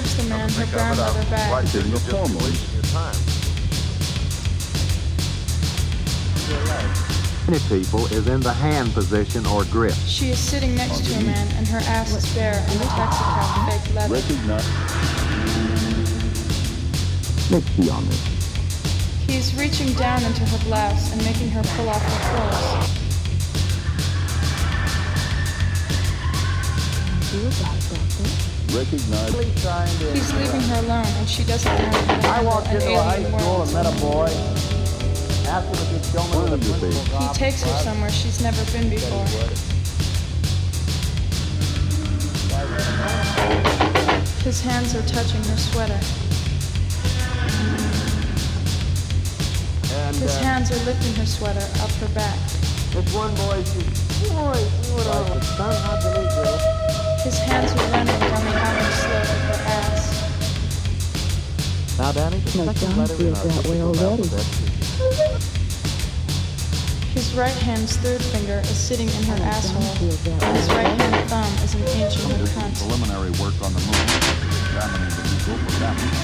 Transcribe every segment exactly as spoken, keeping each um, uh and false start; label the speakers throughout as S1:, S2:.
S1: gives the man her brown leather bag.
S2: Writing the formal.
S3: Many people is in the hand position or grip.
S1: She is sitting next to a man and her ass is bare on the taxicab fake leather.
S2: Recognize. Let's be honest.
S1: He is reaching down into her blouse and making her pull off her clothes.
S2: Recognize.
S1: He's leaving her alone and she doesn't know how to
S4: I walked
S1: handle
S4: into a
S1: an
S4: high
S1: alien
S4: school
S1: world.
S4: and met a boy. Asked him if he'd show me
S2: One
S4: the
S2: of you, babe.
S4: principal's
S1: He
S4: office.
S1: takes her somewhere she's never been before. His hands are touching her sweater.
S4: And
S1: His
S4: uh,
S1: hands are lifting her sweater up her back.
S4: this one boy says, boy, you know what I was son, how can he do?
S1: His hands are running down the outer slit of her ass.
S4: Now, Danny, the
S5: No,
S4: second
S5: John
S4: letter in
S5: feels
S4: our
S5: that way
S4: typical
S5: already.
S4: alphabet is
S1: His right hand's third finger is sitting in her asshole.
S5: feels that
S1: And his right hand thumb is engaged in her
S2: This is
S1: cunt.
S2: preliminary work on the moon. Examining the people for damage.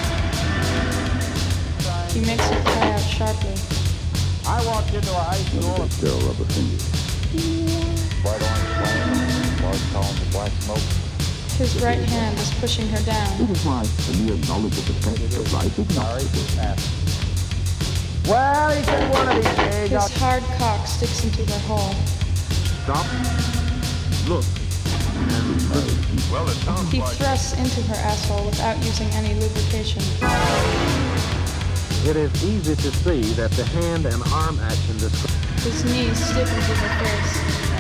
S1: He makes her cry out sharply.
S4: I walked into a high school and
S2: Still rubber fingers. White orange flame, large columns of black smoke.
S1: His right hand is pushing her down.
S2: This is why the mere knowledge of the fact of life is not
S4: well, he said one of these days
S1: His
S4: I'll
S1: hard cock sticks into her hole.
S3: Stop. Look.
S2: Well, it sounds
S1: He thrusts into her asshole without using any lubrication.
S3: It is easy to see that the hand and arm action describe
S1: His knees stiffen to her face.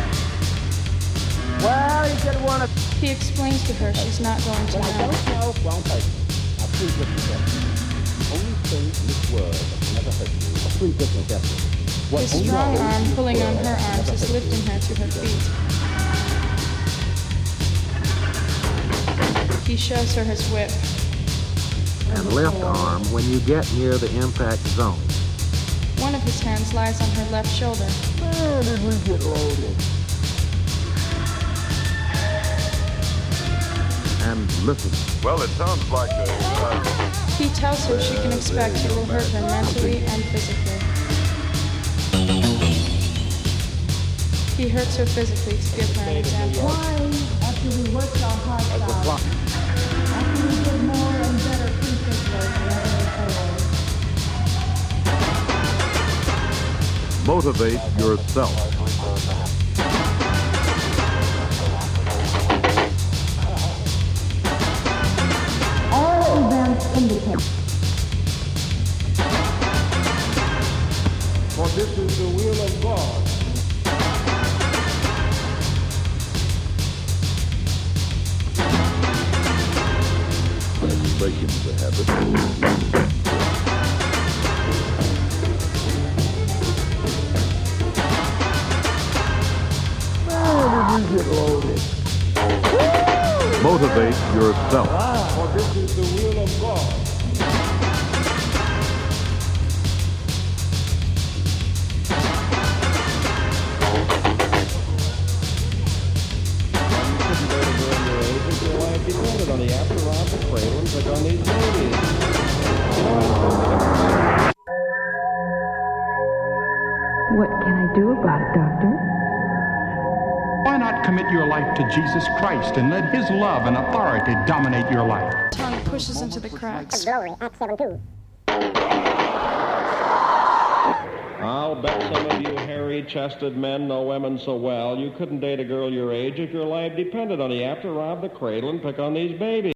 S4: well, he said one of
S1: He explains to her she's not going to know.
S4: no, wrong place. Now, please listen carefully. The only thing in this world that can never hurt you. Please listen carefully. What
S1: His
S4: only
S1: strong
S4: thing in
S1: arm
S4: this
S1: pulling on
S4: world
S1: her
S4: that can
S1: arms
S4: never
S1: is
S4: hurt you.
S1: lifting her to her feet. He shows her his whip.
S3: and left arm when you get near the impact zone.
S1: One of his hands lies on her left shoulder.
S4: Where did we get loaded?
S3: And listen.
S2: Well, it sounds like a... Uh,
S1: He tells her she can expect he will hurt her mentally and physically. He hurts her physically to give her an example.
S5: After we worked our hearts out, after we did more and better precinct work than ever before.
S3: Motivate yourself.
S5: All events indicate.
S4: For this is the will of God.
S2: breaking the habit.
S3: Motivate yourself.
S4: For this is the will of God.
S6: On the after round the cradle and click on these babies.
S5: What can I do about it, Doctor?
S7: Why not commit your life to Jesus Christ and let His love and authority dominate your life?
S1: Tongue pushes into the cracks.
S6: I'll bet some of you hairy-chested men know women so well you couldn't date a girl your age if your life depended on you. You have to rob the cradle and pick on these babies.